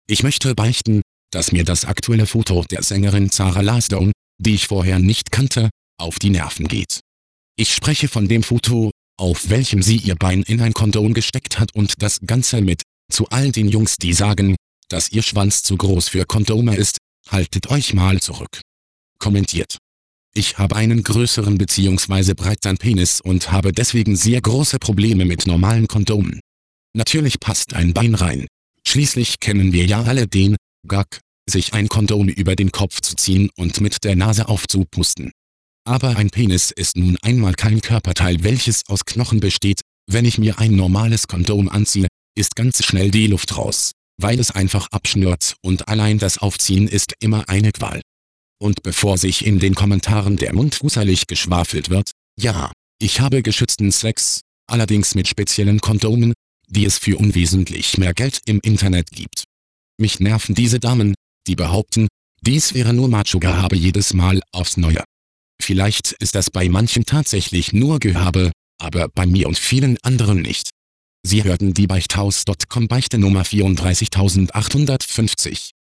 Ich möchte beichten, dass mir das aktuelle Foto der Sängerin Zara Larsson, die ich vorher nicht kannte, auf die Nerven geht. Ich spreche von dem Foto, auf welchem sie ihr Bein in ein Kondom gesteckt hat und das Ganze mit: Zu all den Jungs, die sagen, dass ihr Schwanz zu groß für Kondome ist, haltet euch mal zurück. Kommentiert: Ich habe einen größeren bzw. breiteren Penis und habe deswegen sehr große Probleme mit normalen Kondomen. Natürlich passt ein Bein rein. Schließlich kennen wir ja alle den Gag, sich ein Kondom über den Kopf zu ziehen und mit der Nase aufzupusten. Aber ein Penis ist nun einmal kein Körperteil, welches aus Knochen besteht. Wenn ich mir ein normales Kondom anziehe, ist ganz schnell die Luft raus, weil es einfach abschnürt und allein das Aufziehen ist immer eine Qual. Und bevor sich in den Kommentaren der Mund fußerlich geschwafelt wird: Ja, ich habe geschützten Sex, allerdings mit speziellen Kondomen, die es für unwesentlich mehr Geld im Internet gibt. Mich nerven diese Damen, die behaupten, dies wäre nur Macho-Gehabe jedes Mal aufs Neue. Vielleicht ist das bei manchen tatsächlich nur Gehabe, aber bei mir und vielen anderen nicht. Sie hörten die Beichthaus.com Beichte Nummer 34850.